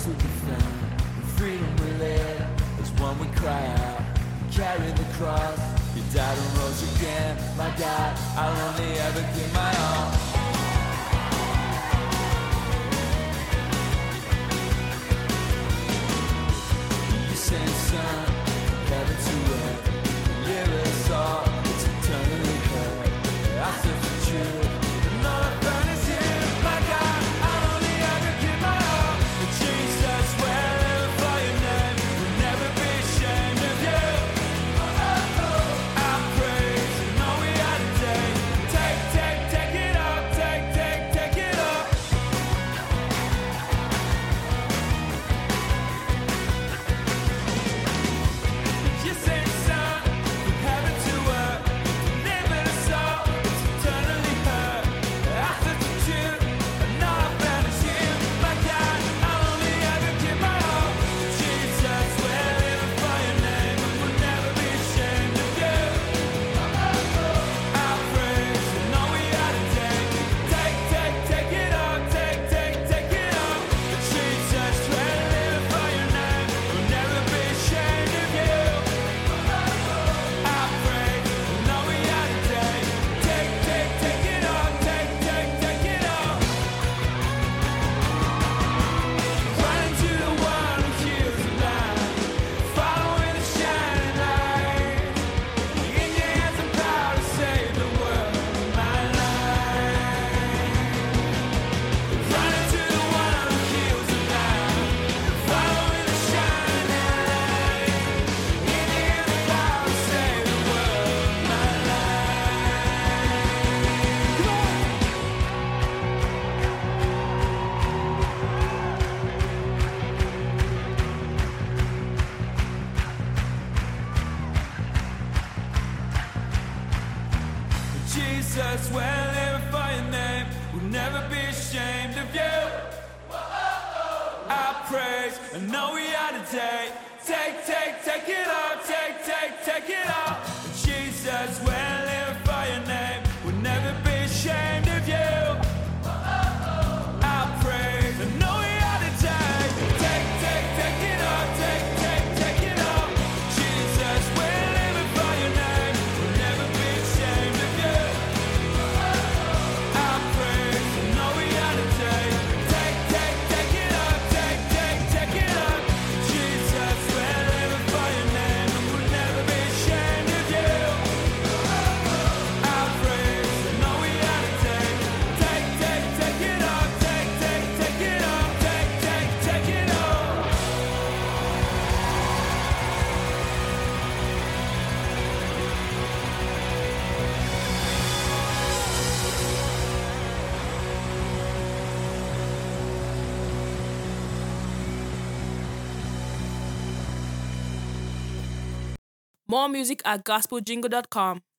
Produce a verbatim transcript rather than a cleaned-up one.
to defend the freedom we live is one we cry out, carry the cross. You died and rose again, my God, I'll only ever give my all. You sent son, heaven to earth, live us all, it's eternally hurt. I search for truth, and all I found is you, my God, I'll only ever give my all. And Jesus, we'll live for your name, we'll never be ashamed of you. I praise, you know we are today. Take, take, take it up, take, take, take it up. You sent son from heaven to earth, delivered us all, it's eternally hurt. I search for truth, and all I found is you. My God, I'll only ever give my all. Jesus, we're living for your name, and we'll never be ashamed of you. I praise, you know we are today. Take, take, take it up, take, take, take it up. Jesus, we're living for your name, we'll never be ashamed of you. I praise, you know we are today. Take, take, take it up, take, take, take it up. Running to the one who heals the blind, following the shining light. In your hands I'm proud to save the world, my life. Running to the one who heals the blind, following the shining light. In your hands I'm proud to save the world, my life. Come on. Jesus, we're living for your name, we'll never be ashamed of you. I praise, I know we are today. Take, take, take it up, take, take, take it up. Jesus, we're living for your name, we'll never be ashamed of you. I praise, I know we are today. Take, take, take it up, take, take, take it up. Jesus, we're living for your name, we'll never be ashamed of you. I praise, I know we are today. Take, take, take it up, take, take, take it up. Jesus, we're living for your name, and we'll never be ashamed of you. I praise, I know we are today. Take, take, take it up, take, take, take it up, take, take, take it up. More music at gospel jingle dot com.